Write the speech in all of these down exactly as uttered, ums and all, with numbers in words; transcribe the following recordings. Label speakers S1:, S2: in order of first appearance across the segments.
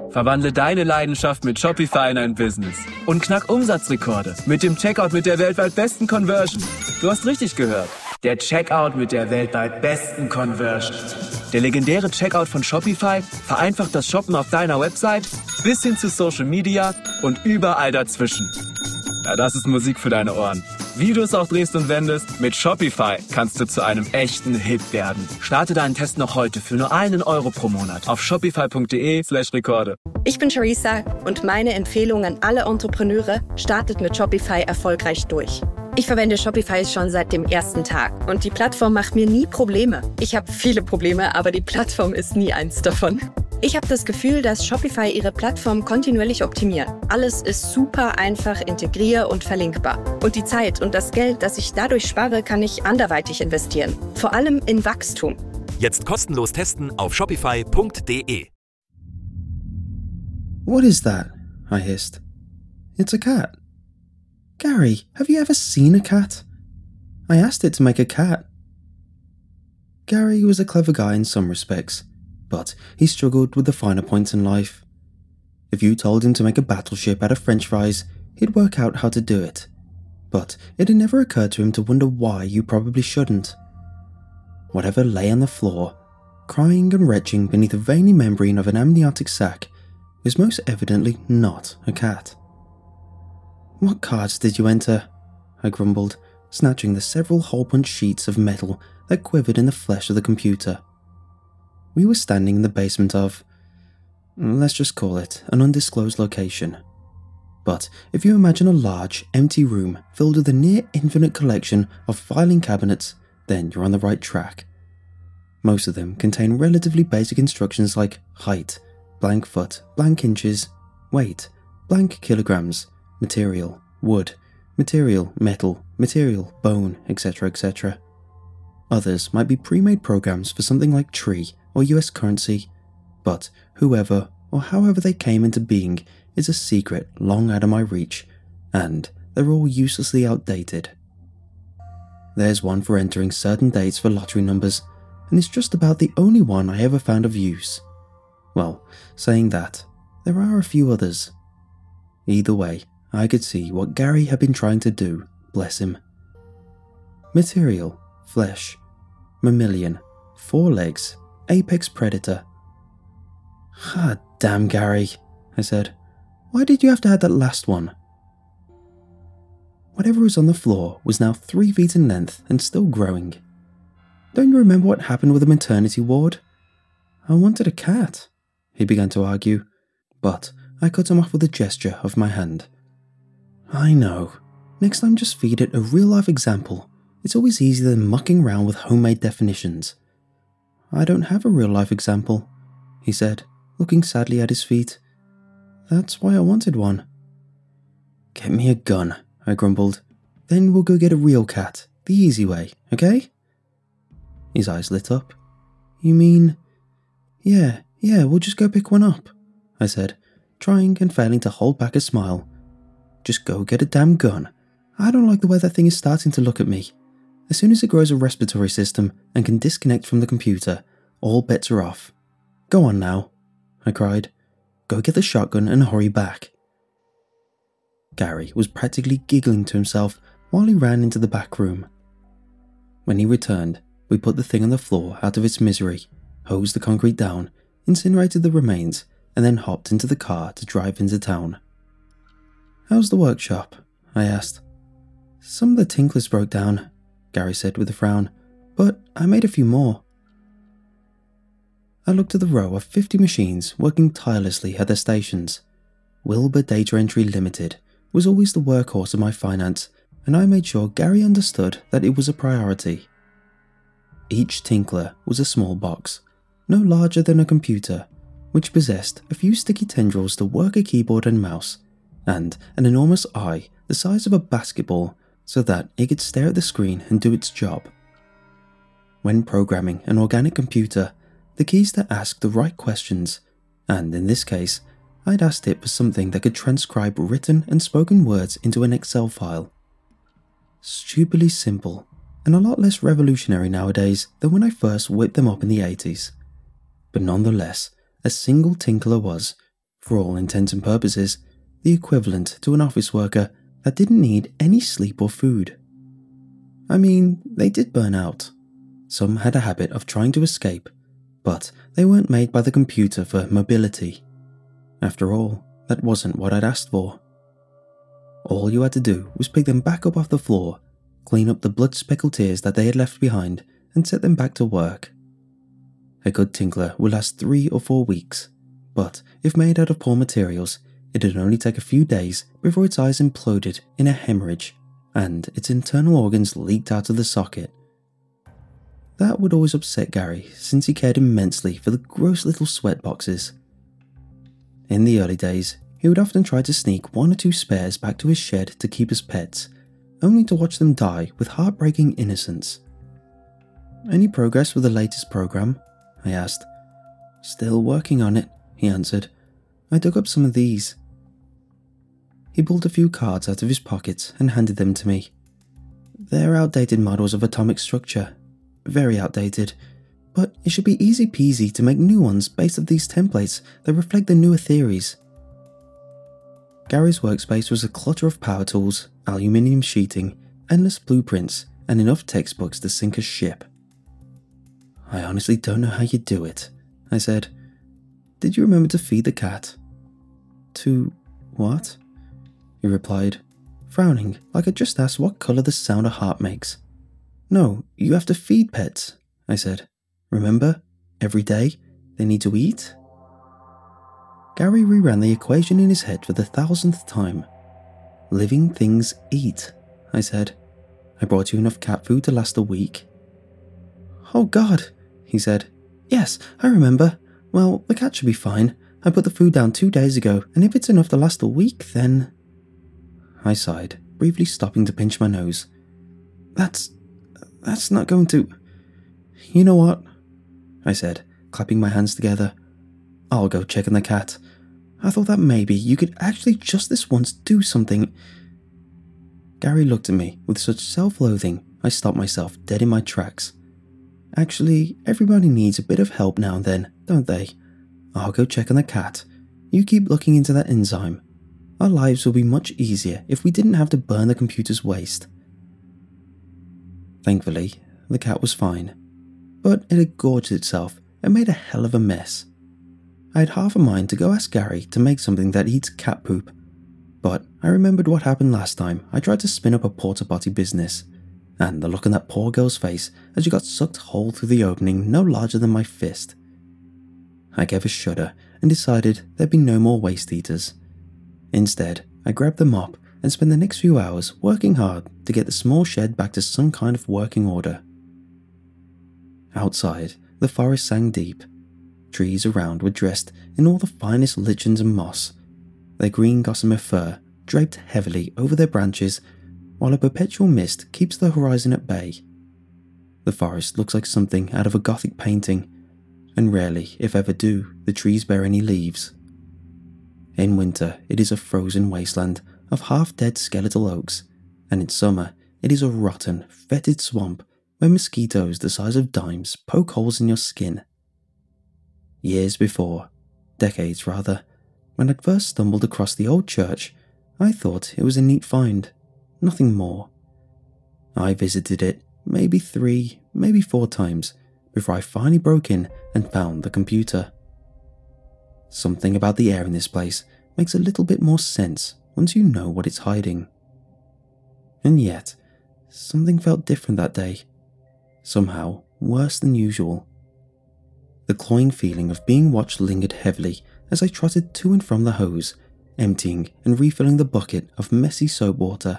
S1: Verwandle deine Leidenschaft mit Shopify in ein Business und knack Umsatzrekorde mit dem Checkout mit der weltweit besten Conversion. Du hast richtig gehört. Der Checkout mit der weltweit besten Conversion. Der legendäre Checkout von Shopify vereinfacht das Shoppen auf deiner Website bis hin zu Social Media und überall dazwischen. Ja, das ist Musik für deine Ohren. Wie du es auch drehst und wendest, mit Shopify kannst du zu einem echten Hit werden. Starte deinen Test noch heute für nur einen Euro pro Monat auf shopify.de slash Rekorde.
S2: Ich bin Charissa und meine Empfehlung an alle Entrepreneure: startet mit Shopify erfolgreich durch. Ich verwende Shopify schon seit dem ersten Tag und die Plattform macht mir nie Probleme. Ich habe viele Probleme, aber die Plattform ist nie eins davon. Ich habe das Gefühl, dass Shopify ihre Plattform kontinuierlich optimiert. Alles ist super einfach integrier- und verlinkbar. Und die Zeit und das Geld, das ich dadurch spare, kann ich anderweitig investieren. Vor allem in Wachstum.
S3: Jetzt kostenlos testen auf shopify punkt de.
S4: What is that? I hissed. It's a cat. Gary, have you ever seen a cat? I asked it to make a cat. Gary was a clever guy in some respects, but he struggled with the finer points in life. If you told him to make a battleship out of french fries, he'd work out how to do it. But it had never occurred to him to wonder why you probably shouldn't. Whatever lay on the floor, crying and retching beneath a veiny membrane of an amniotic sac, was most evidently not a cat. "What cards did you enter?" I grumbled, snatching the several hole-punched sheets of metal that quivered in the flesh of the computer. We were standing in the basement of, let's just call it, an undisclosed location. But if you imagine a large, empty room filled with a near-infinite collection of filing cabinets, then you're on the right track. Most of them contain relatively basic instructions like height, blank foot, blank inches, weight, blank kilograms, material, wood, material, metal, material, bone, et cetera et cetera. Others might be pre-made programs for something like tree or U S currency, but whoever or however they came into being is a secret long out of my reach, and they're all uselessly outdated. There's one for entering certain dates for lottery numbers, and it's just about the only one I ever found of use. Well, saying that, there are a few others. Either way, I could see what Gary had been trying to do, bless him. Material, flesh, mammalian, four legs, apex predator. Ah, damn Gary, I said. Why did you have to add that last one? Whatever was on the floor was now three feet in length and still growing. Don't you remember what happened with the maternity ward? I wanted a cat, he began to argue, but I cut him off with a gesture of my hand. I know. Next time just feed it a real-life example. It's always easier than mucking around with homemade definitions. I don't have a real-life example, he said, looking sadly at his feet. That's why I wanted one. Get me a gun, I grumbled. Then we'll go get a real cat, the easy way, okay? His eyes lit up. You mean... Yeah, yeah, we'll just go pick one up, I said, trying and failing to hold back a smile. Just go get a damn gun. I don't like the way that thing is starting to look at me. As soon as it grows a respiratory system and can disconnect from the computer, all bets are off. Go on now, I cried. Go get the shotgun and hurry back. Gary was practically giggling to himself while he ran into the back room. When he returned, we put the thing on the floor out of its misery, hosed the concrete down, incinerated the remains, and then hopped into the car to drive into town. How's the workshop? I asked. Some of the tinklers broke down, Gary said with a frown, but I made a few more. I looked at the row of fifty machines working tirelessly at their stations. Wilbur Data Entry Limited was always the workhorse of my finance, and I made sure Gary understood that it was a priority. Each tinkler was a small box, no larger than a computer, which possessed a few sticky tendrils to work a keyboard and mouse, and an enormous eye the size of a basketball so that it could stare at the screen and do its job. When programming an organic computer, the key is to ask the right questions, and in this case, I'd asked it for something that could transcribe written and spoken words into an Excel file. Stupidly simple, and a lot less revolutionary nowadays than when I first whipped them up in the eighties. But nonetheless, a single tinkler was, For all intents and purposes, the equivalent to an office worker that didn't need any sleep or food. I mean, they did burn out. Some had a habit of trying to escape, but they weren't made by the computer for mobility. After all, that wasn't what I'd asked for. All you had to do was pick them back up off the floor, clean up the blood-speckled tears that they had left behind, and set them back to work. A good tinkler would last three or four weeks, but if made out of poor materials, it'd only take a few days before its eyes imploded in a hemorrhage and its internal organs leaked out of the socket. That would always upset Gary, since he cared immensely for the gross little sweat boxes. In the early days, he would often try to sneak one or two spares back to his shed to keep as pets, only to watch them die with heartbreaking innocence. "Any progress with the latest program?" I asked. "Still working on it," he answered. "I dug up some of these." He pulled a few cards out of his pockets and handed them to me. "They're outdated models of atomic structure. Very outdated. But it should be easy peasy to make new ones based on these templates that reflect the newer theories." Gary's workspace was a clutter of power tools, aluminium sheeting, endless blueprints, and enough textbooks to sink a ship. "I honestly don't know how you do it," I said. "Did you remember to feed the cat?" "To what?" he replied, frowning like I just asked what colour the sound a heart makes. "No, you have to feed pets," I said. "Remember? Every day, they need to eat?" Gary reran the equation in his head for the thousandth time. "Living things eat," I said. "I brought you enough cat food to last a week." "Oh God," he said. "Yes, I remember. Well, the cat should be fine. I put the food down two days ago, and if it's enough to last a week, then..." I sighed, briefly stopping to pinch my nose. That's... that's not going to... "You know what?" I said, clapping my hands together. "I'll go check on the cat. I thought that maybe you could actually just this once do something." Gary looked at me with such self-loathing, I stopped myself dead in my tracks. "Actually, everybody needs a bit of help now and then, don't they? I'll go check on the cat. You keep looking into that enzyme. Our lives would be much easier if we didn't have to burn the computer's waste." Thankfully, the cat was fine, but it had gorged itself and made a hell of a mess. I had half a mind to go ask Gary to make something that eats cat poop, but I remembered what happened last time I tried to spin up a porta-potty business, and the look on that poor girl's face as she got sucked whole through the opening no larger than my fist. I gave a shudder and decided there'd be no more waste eaters. Instead, I grabbed the mop and spent the next few hours working hard to get the small shed back to some kind of working order. Outside, the forest sang deep. Trees around were dressed in all the finest lichens and moss, their green gossamer fur draped heavily over their branches, while a perpetual mist keeps the horizon at bay. The forest looks like something out of a Gothic painting, and rarely, if ever do, the trees bear any leaves. In winter, it is a frozen wasteland of half-dead skeletal oaks, and in summer, it is a rotten, fetid swamp where mosquitoes the size of dimes poke holes in your skin. Years before, decades rather, when I'd first stumbled across the old church, I thought it was a neat find, nothing more. I visited it maybe three, maybe four times before I finally broke in and found the computer. Something about the air in this place makes a little bit more sense once you know what it's hiding. And yet, something felt different that day. Somehow worse than usual. The cloying feeling of being watched lingered heavily as I trotted to and from the hose, emptying and refilling the bucket of messy soap water.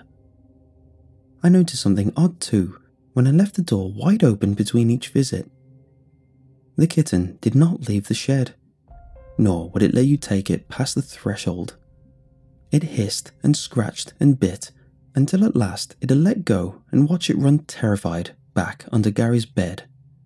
S4: I noticed something odd too when I left the door wide open between each visit. The kitten did not leave the shed, nor would it let you take it past the threshold. It hissed and scratched and bit until at last it had let go and watched it run terrified back under Gary's bed.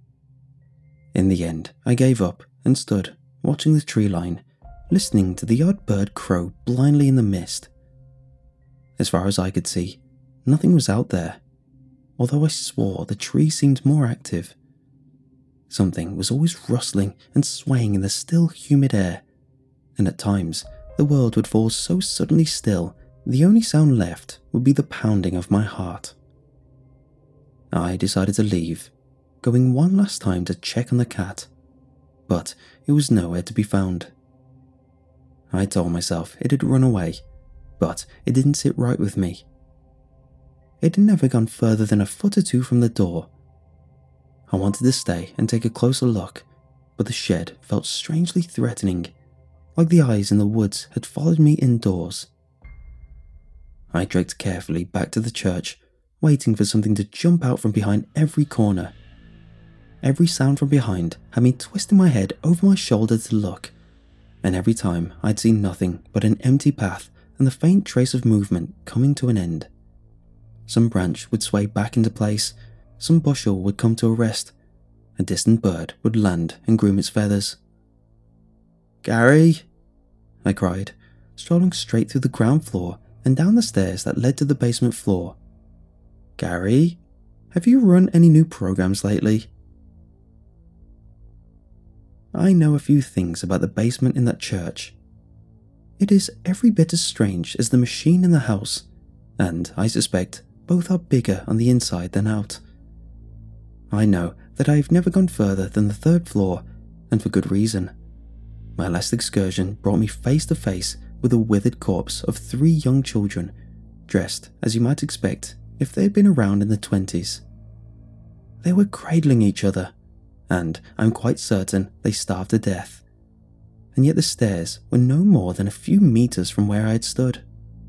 S4: In the end, I gave up and stood, watching the tree line, listening to the odd bird crow blindly in the mist. As far as I could see, nothing was out there, although I swore the tree seemed more active. Something was always rustling and swaying in the still, humid air, and at times the world would fall so suddenly still the only sound left would be the pounding of my heart. I decided to leave, going one last time to check on the cat, but it was nowhere to be found. I told myself it had run away, but it didn't sit right with me. It had never gone further than a foot or two from the door. I wanted to stay and take a closer look, but the shed felt strangely threatening, like the eyes in the woods had followed me indoors. I dragged carefully back to the church, waiting for something to jump out from behind every corner. Every sound from behind had me twisting my head over my shoulder to look, and every time I'd seen nothing but an empty path and the faint trace of movement coming to an end. Some branch would sway back into place, some bushel would come to a rest, a distant bird would land and groom its feathers. "Gary!" I cried, strolling straight through the ground floor and down the stairs that led to the basement floor. "Gary, have you run any new programs lately?" I know a few things about the basement in that church. It is every bit as strange as the machine in the house, and I suspect both are bigger on the inside than out. I know that I have never gone further than the third floor, and for good reason. My last excursion brought me face to face with a withered corpse of three young children, dressed as you might expect if they had been around in the twenties. They were cradling each other, and I'm quite certain they starved to death. And yet the stairs were no more than a few meters from where I had stood.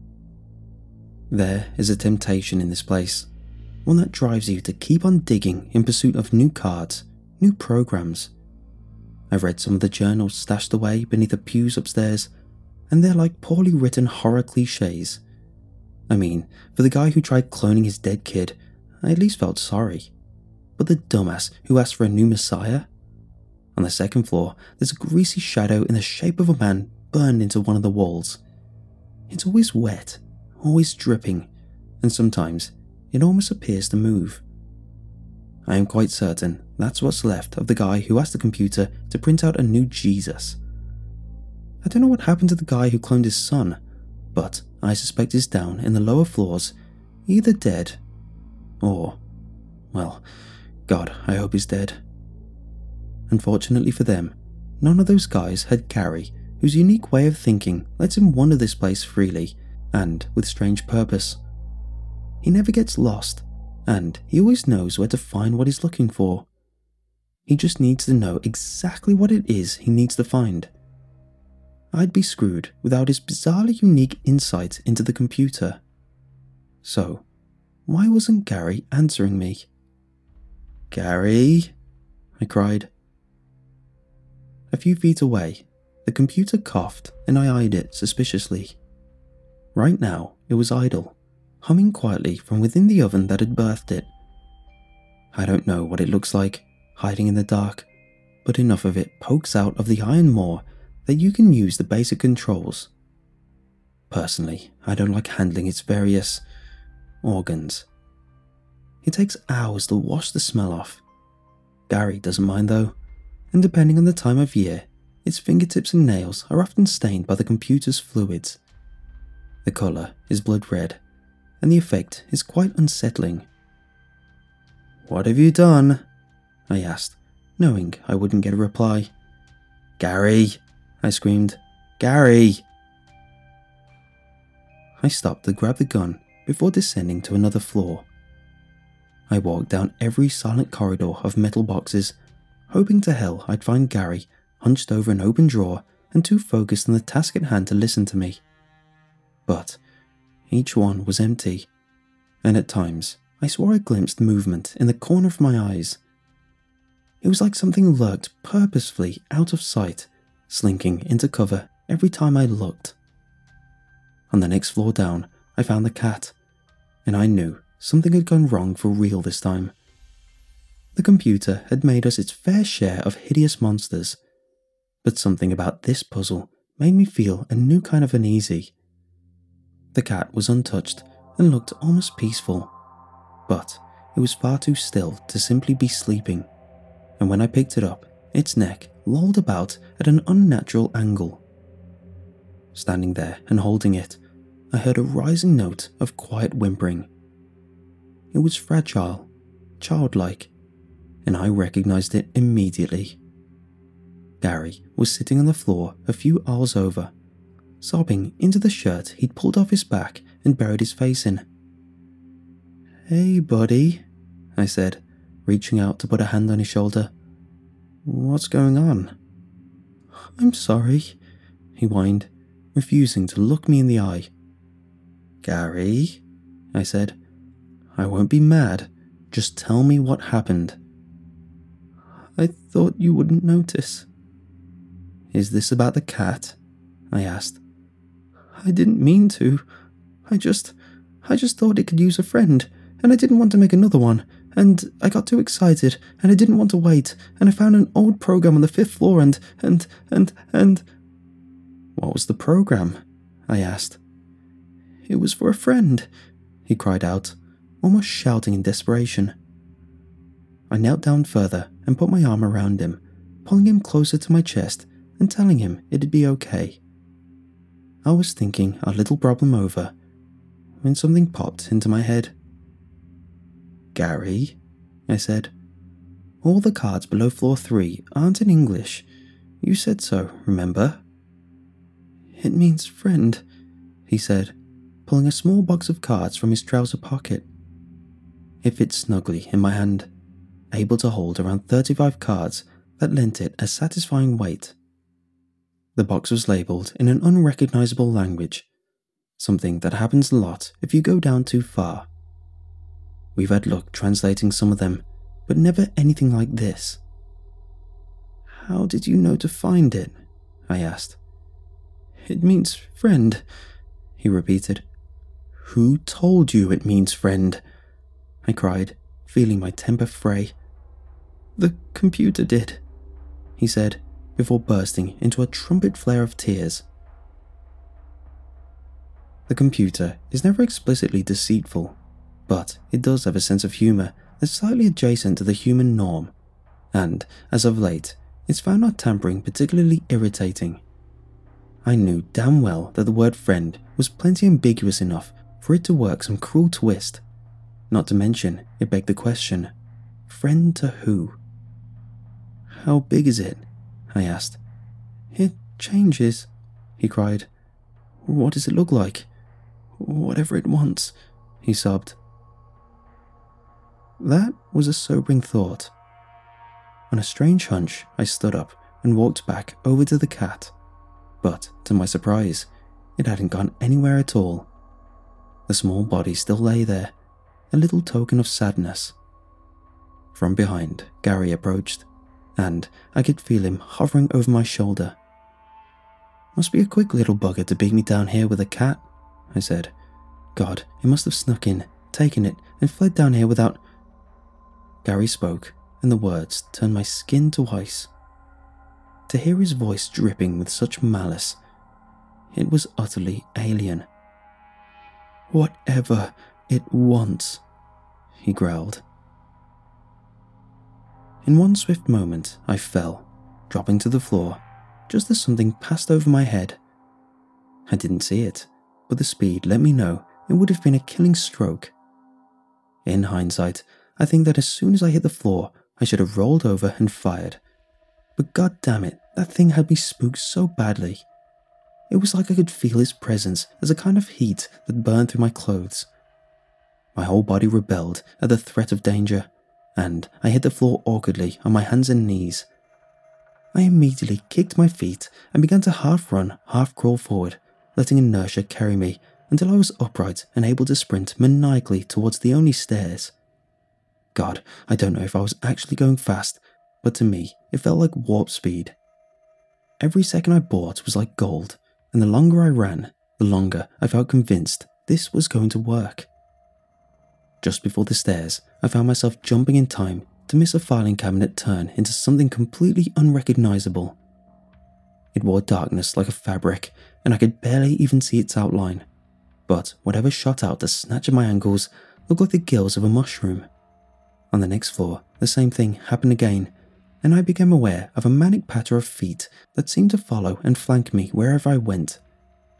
S4: There is a temptation in this place, one that drives you to keep on digging in pursuit of new cards, new programs. I've read some of the journals stashed away beneath the pews upstairs, and they're like poorly written horror cliches. I mean, for the guy who tried cloning his dead kid, I at least felt sorry. But the dumbass who asked for a new messiah? On the second floor, there's a greasy shadow in the shape of a man burned into one of the walls. It's always wet, always dripping, and sometimes it almost appears to move. I am quite certain that's what's left of the guy who asked the computer to print out a new Jesus. I don't know what happened to the guy who cloned his son, but I suspect he's down in the lower floors, either dead or, well, God, I hope he's dead. Unfortunately for them, none of those guys had Gary, whose unique way of thinking lets him wander this place freely and with strange purpose. He never gets lost, and he always knows where to find what he's looking for. He just needs to know exactly what it is he needs to find. I'd be screwed without his bizarrely unique insight into the computer. So, why wasn't Gary answering me? "Gary?" I cried. A few feet away, the computer coughed and I eyed it suspiciously. Right now, it was idle, humming quietly from within the oven that had birthed it. I don't know what it looks like, hiding in the dark, but enough of it pokes out of the iron more that you can use the basic controls. Personally, I don't like handling its various organs. It takes hours to wash the smell off. Gary doesn't mind though, and depending on the time of year, its fingertips and nails are often stained by the computer's fluids. The colour is blood red, and the effect is quite unsettling. "What have you done?" I asked, knowing I wouldn't get a reply. "Gary!" I screamed. "Gary!" I stopped to grab the gun before descending to another floor. I walked down every silent corridor of metal boxes, hoping to hell I'd find Gary hunched over an open drawer and too focused on the task at hand to listen to me. But each one was empty, and at times I swore I glimpsed movement in the corner of my eyes. It was like something lurked purposefully out of sight, slinking into cover every time I looked. On the next floor down, I found the cat, and I knew something had gone wrong for real this time. The computer had made us its fair share of hideous monsters, but something about this puzzle made me feel a new kind of uneasy. The cat was untouched and looked almost peaceful, but it was far too still to simply be sleeping, and when I picked it up, its neck lolled about at an unnatural angle. Standing there and holding it, I heard a rising note of quiet whimpering. It was fragile, childlike, and I recognized it immediately. Gary was sitting on the floor a few aisles over, sobbing into the shirt he'd pulled off his back and buried his face in. "Hey, buddy," I said, reaching out to put a hand on his shoulder. "What's going on?" "I'm sorry," he whined, refusing to look me in the eye. "Gary," I said, "I won't be mad. Just tell me what happened." "I thought you wouldn't notice." "Is this about the cat?" I asked. "I didn't mean to. I just, I just thought it could use a friend, and I didn't want to make another one, and I got too excited, and I didn't want to wait, and I found an old program on the fifth floor and, and, and, and... "What was the program?" I asked. "It was for a friend," he cried out, almost shouting in desperation. I knelt down further and put my arm around him, pulling him closer to my chest and telling him it'd be okay. I was thinking our little problem over when something popped into my head. "Gary," I said, "all the cards below floor three aren't in English. You said so, remember?" "It means friend," he said, pulling a small box of cards from his trouser pocket. It fit snugly in my hand, able to hold around thirty-five cards that lent it a satisfying weight. The box was labelled in an unrecognisable language, something that happens a lot if you go down too far. We've had luck translating some of them, but never anything like this. "How did you know to find it?" I asked. "It means friend," he repeated. "Who told you it means friend?" I cried, feeling my temper fray. "The computer did," he said, before bursting into a trumpet flare of tears. The computer is never explicitly deceitful, but it does have a sense of humour that's slightly adjacent to the human norm, and, as of late, it's found our tampering particularly irritating. I knew damn well that the word friend was plenty ambiguous enough for it to work some cruel twist. Not to mention, it begged the question, friend to who? "How big is it?" I asked. "It changes," he cried. "What does it look like?" "Whatever it wants," he sobbed. That was a sobering thought. On a strange hunch, I stood up and walked back over to the cat, but to my surprise, it hadn't gone anywhere at all. The small body still lay there, a little token of sadness. From behind, Gary approached, and I could feel him hovering over my shoulder. "Must be a quick little bugger to beat me down here with a cat," I said. "God, it must have snuck in, taken it, and fled down here without..." Gary spoke, and the words turned my skin to ice. To hear his voice dripping with such malice, it was utterly alien. "Whatever it wants," he growled. In one swift moment, I fell, dropping to the floor, just as something passed over my head. I didn't see it, but the speed let me know it would have been a killing stroke. In hindsight, I think that as soon as I hit the floor, I should have rolled over and fired. But god damn it, that thing had me spooked so badly. It was like I could feel its presence as a kind of heat that burned through my clothes. My whole body rebelled at the threat of danger, and I hit the floor awkwardly on my hands and knees. I immediately kicked my feet and began to half run, half crawl forward, letting inertia carry me until I was upright and able to sprint maniacally towards the only stairs. God, I don't know if I was actually going fast, but to me, it felt like warp speed. Every second I bought was like gold, and the longer I ran, the longer I felt convinced this was going to work. Just before the stairs, I found myself jumping in time to miss a filing cabinet turn into something completely unrecognizable. It wore darkness like a fabric, and I could barely even see its outline. But whatever shot out to snatch at my ankles looked like the gills of a mushroom. On the next floor, the same thing happened again, and I became aware of a manic patter of feet that seemed to follow and flank me wherever I went.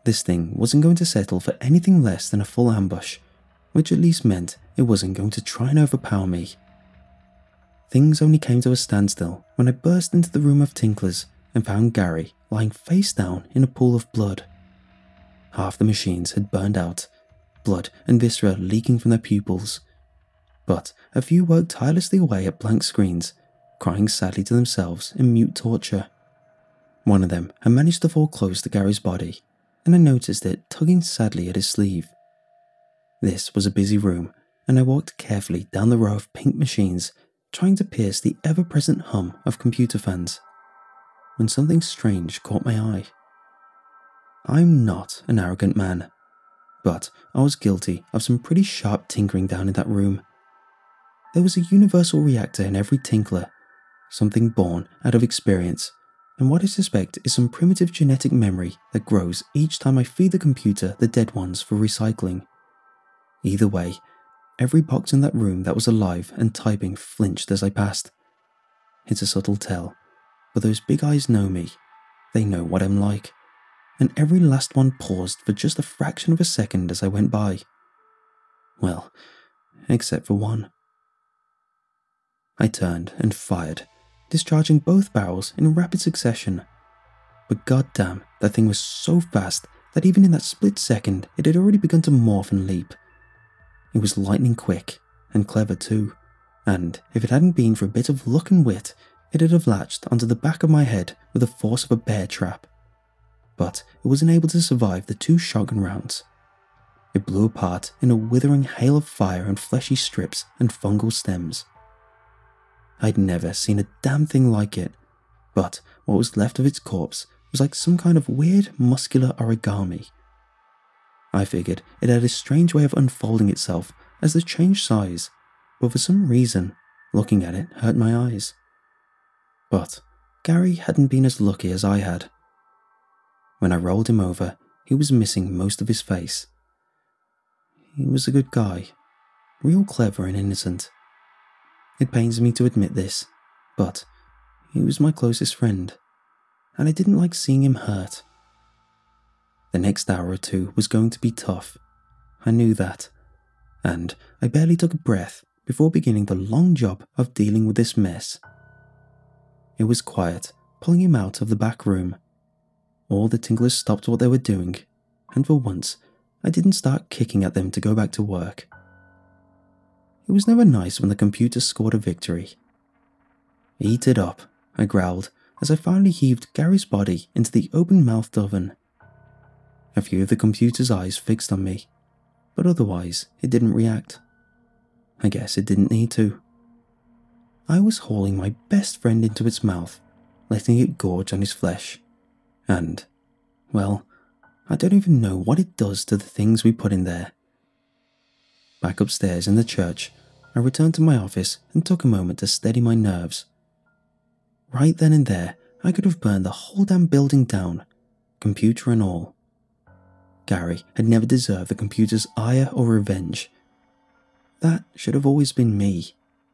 S4: This thing wasn't going to settle for anything less than a full ambush, which at least meant it wasn't going to try and overpower me. Things only came to a standstill when I burst into the room of Tinklers and found Gary lying face down in a pool of blood. Half the machines had burned out, blood and viscera leaking from their pupils, but a few worked tirelessly away at blank screens, crying sadly to themselves in mute torture. One of them had managed to fall close to Gary's body, and I noticed it tugging sadly at his sleeve. This was a busy room, and I walked carefully down the row of pink machines, trying to pierce the ever-present hum of computer fans, when something strange caught my eye. I'm not an arrogant man, but I was guilty of some pretty sharp tinkering down in that room. There was a universal reactor in every tinkler, something born out of experience, and what I suspect is some primitive genetic memory that grows each time I feed the computer the dead ones for recycling. Either way, every box in that room that was alive and typing flinched as I passed. It's a subtle tell, but those big eyes know me. They know what I'm like, and every last one paused for just a fraction of a second as I went by. Well, except for one. I turned and fired, discharging both barrels in rapid succession. But goddamn, that thing was so fast that even in that split second it had already begun to morph and leap. It was lightning quick, and clever too, and if it hadn't been for a bit of luck and wit, it'd have latched onto the back of my head with the force of a bear trap. But it wasn't able to survive the two shotgun rounds. It blew apart in a withering hail of fire and fleshy strips and fungal stems. I'd never seen a damn thing like it, but what was left of its corpse was like some kind of weird muscular origami. I figured it had a strange way of unfolding itself as it changed size, but for some reason, looking at it hurt my eyes. But Gary hadn't been as lucky as I had. When I rolled him over, he was missing most of his face. He was a good guy, real clever and innocent. It pains me to admit this, but he was my closest friend, and I didn't like seeing him hurt. The next hour or two was going to be tough. I knew that, and I barely took a breath before beginning the long job of dealing with this mess. It was quiet, pulling him out of the back room. All the tinklers stopped what they were doing, and for once, I didn't start kicking at them to go back to work. It was never nice when the computer scored a victory. "Eat it up," I growled as I finally heaved Gary's body into the open-mouthed oven. A few of the computer's eyes fixed on me, but otherwise it didn't react. I guess it didn't need to. I was hauling my best friend into its mouth, letting it gorge on his flesh, and, well, I don't even know what it does to the things we put in there. Back upstairs in the church, I returned to my office and took a moment to steady my nerves. Right then and there, I could have burned the whole damn building down, computer and all. Gary had never deserved the computer's ire or revenge. That should have always been me.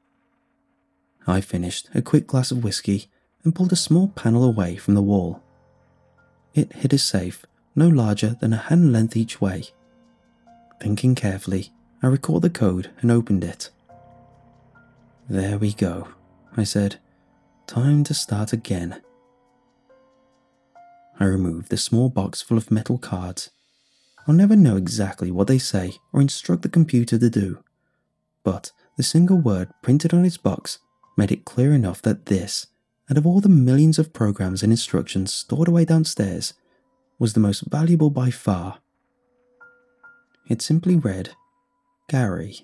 S4: I finished a quick glass of whiskey and pulled a small panel away from the wall. It hid a safe no larger than a hand length each way. Thinking carefully, I recalled the code and opened it. "There we go," I said. "Time to start again." I removed the small box full of metal cards. I'll never know exactly what they say or instruct the computer to do, but the single word printed on its box made it clear enough that this, out of all the millions of programs and instructions stored away downstairs, was the most valuable by far. It simply read, Gary.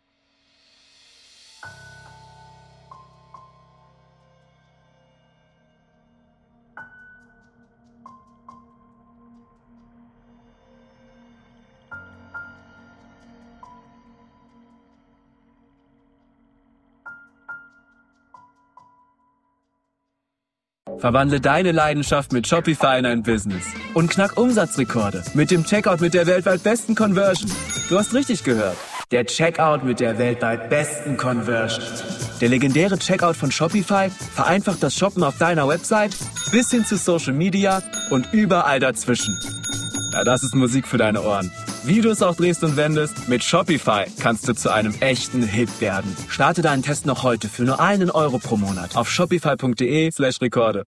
S1: Verwandle deine Leidenschaft mit Shopify in ein Business und knack Umsatzrekorde mit dem Checkout mit der weltweit besten Conversion. Du hast richtig gehört. Der Checkout mit der weltweit besten Conversion. Der legendäre Checkout von Shopify vereinfacht das Shoppen auf deiner Website bis hin zu Social Media und überall dazwischen. Ja, das ist Musik für deine Ohren. Wie du es auch drehst und wendest, mit Shopify kannst du zu einem echten Hit werden. Starte deinen Test noch heute für nur einen Euro pro Monat auf shopify punkt de slash Rekorde.